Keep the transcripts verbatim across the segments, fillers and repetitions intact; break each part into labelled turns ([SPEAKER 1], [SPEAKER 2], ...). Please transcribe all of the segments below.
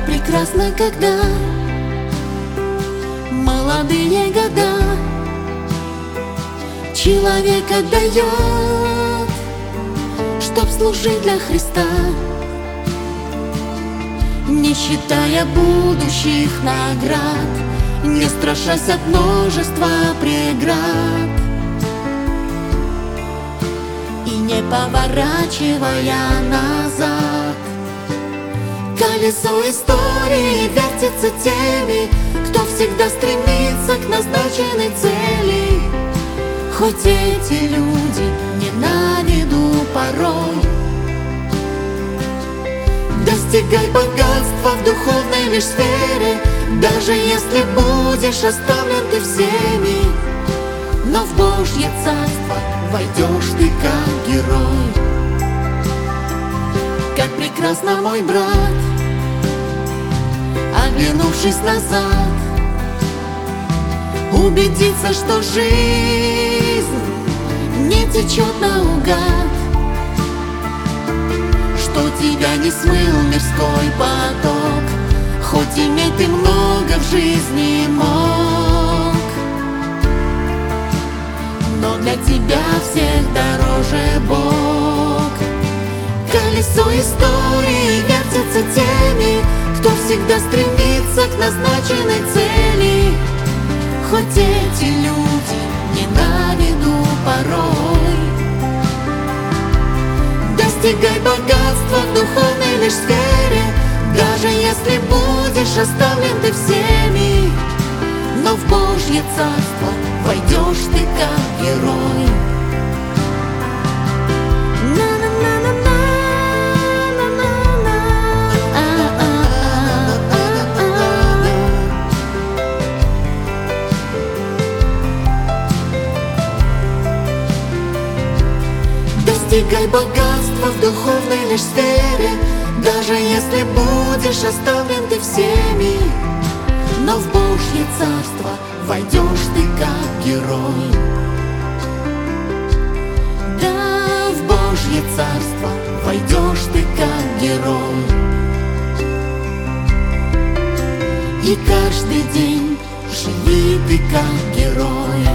[SPEAKER 1] прекрасно, когда молодые года человек отдает, чтоб служить для Христа, не считая будущих наград, не страшась от множества преград и не поворачивая назад. Колесо истории вертится теми, кто всегда стремится к назначенной цели. Хоть эти люди не на виду порой, достигай богатства в духовной лишь сфере, даже если будешь оставлен ты всеми, но в Божье царство войдешь ты как герой. Как прекрасно, мой брат, оглянувшись назад, убедиться, что жизнь не течет наугад, что тебя не смыл мирской поток, хоть иметь ты много в жизни мог, но для тебя всех дороже Бог. Колесо истории вертится теми, кто всегда стремится к назначенной цели. Хоть эти люди не на виду порой, достигай богатства в духовной лишь сфере, даже если будешь оставлен ты всеми, но в Божье царство войдешь ты как герой. Достигай богатства в духовной лишь сфере, даже если будешь оставлен ты всеми, но в Божье царство войдешь ты как герой. Да, в Божье царство войдешь ты как герой. И каждый день живи ты как герой.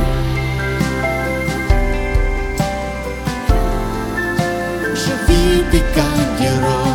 [SPEAKER 1] Живи ты как герой.